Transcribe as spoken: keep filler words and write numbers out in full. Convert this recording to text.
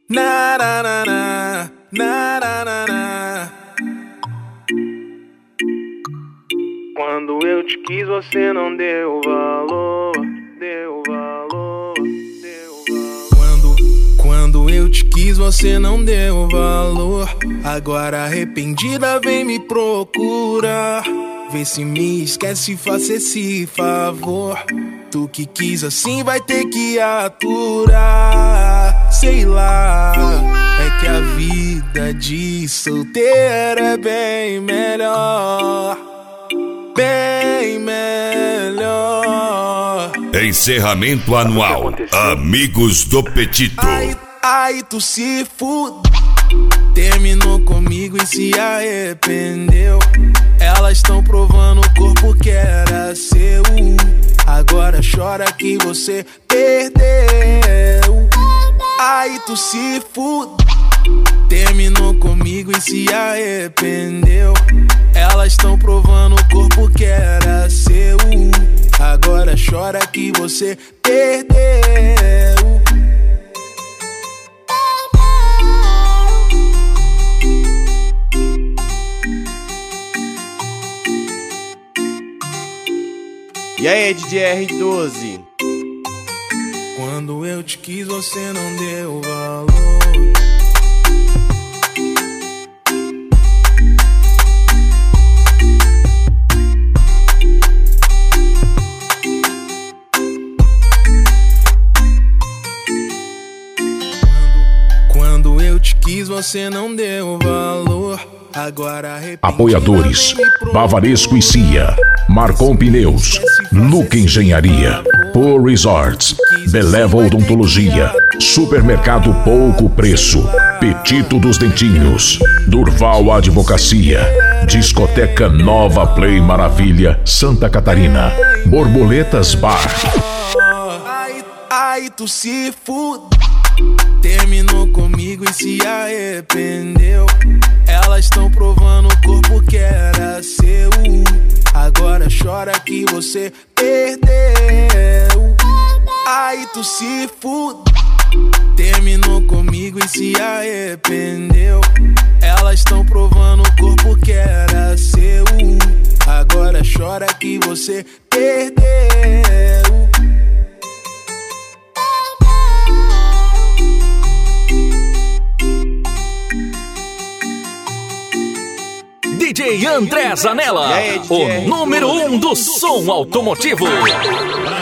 Na, na, na, na, na, na, na, na. Quando eu te quis, você não deu valor. Deu valor, deu valor. Quando, quando eu te quis, você não deu valor. Agora arrependida vem me procurar. Vê se me esquece, faça esse favor. Tu que quis assim vai ter que aturar. Sei lá, é que a vida de solteiro é bem melhor. Bem melhor. Encerramento anual Amigos do Petito. Ai, ai, tu se fude. Terminou comigo e se arrependeu. Elas estão provando o corpo que era seu. Agora chora que você perdeu. Ai, tu se fude. Terminou comigo e se arrependeu. Elas estão provando o corpo que era seu. Agora chora que você perdeu. E aí, D J R doze? Quando eu te quis, você não deu valor. Quando eu te quis, você não deu valor. Agora Apoiadores: Bavaresco e Cia, Marcon Pneus, Luca Engenharia, Pool Resorts, Beleva Odontologia, Supermercado Pouco Preço, Petito dos Dentinhos, Durval Advocacia, Discoteca Nova Play Maravilha, Santa Catarina, Borboletas Bar. Ai, ai, tu se fude. Terminou comigo e se arrependeu. Elas estão provando o corpo que era seu. Agora chora que você perdeu. Ai, tu se fude. Terminou comigo e se arrependeu. Elas estão provando o corpo que era seu. Agora chora que você perdeu. D J André Zanella, aí, D J o número um do som automotivo.